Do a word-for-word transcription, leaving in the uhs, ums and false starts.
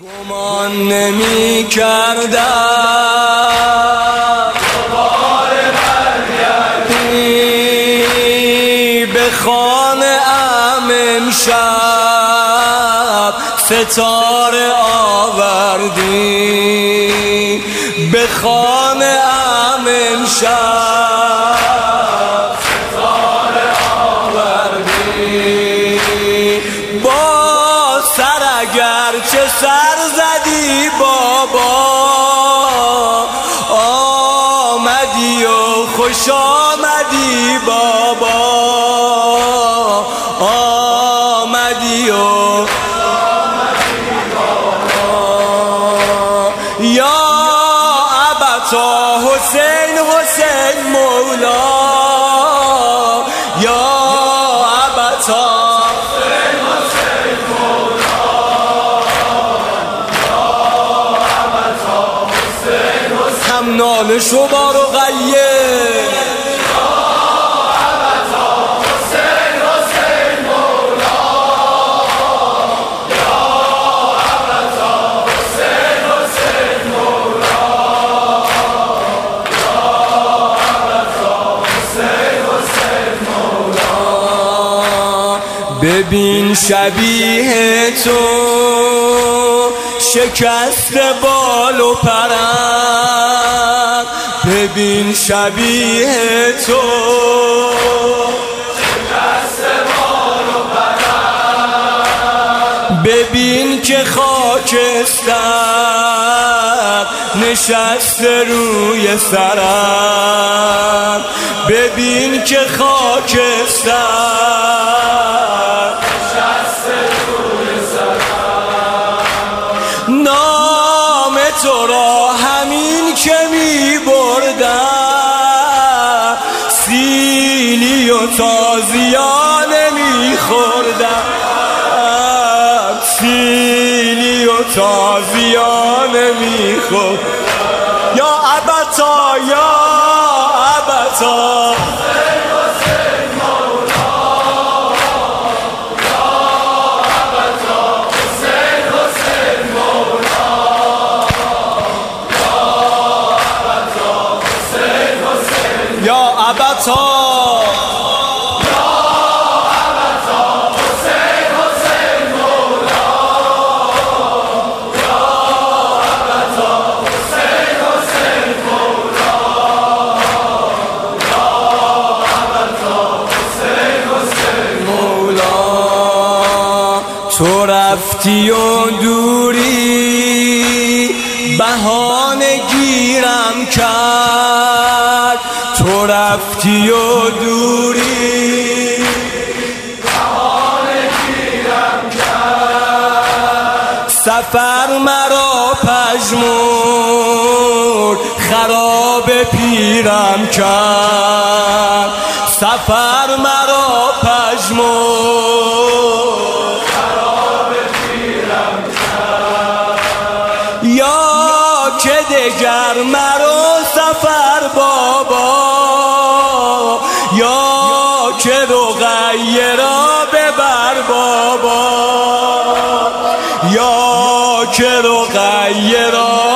گمان نمی کردم دوباره برگردی به خانه ام امشب ستاره آوردی به خانه ام امشب ستاره آوردی با سر اگر چه سر زدی بابا آمدی و خوش آمدی بابا آمدی و یا ابتا حسین حسین مولا یا ابتا حسین حسین مولا یا ابتا حسین حسین هم ناله شما رو غیر ببین شبیه تو شکست بال و پرم ببین شبیه تو شکست بال و پرم ببین که خاکستر نشسته روی سرم ببین که خاکستر نام تو را همین که می بردم سیلی و تازیانه می خوردم سیلی و تازیانه می خوردم یا ابتا یا ابتا یا ابتا یا ابتا حسین حسین مولا یا ابتا حسین حسین مولا یا ابتا حسین حسین مولا تو رفتی و دوری بهانه گیرم کرد تو رفتی و دوری بهانه گیرم کرد سفر مرا پژمرد خراب پیرم کرد سفر مرا پژمرد خراب پیرم کرد یا که دگر مرا سفر بابا یا که رقیه ببر بابا یا که رقیه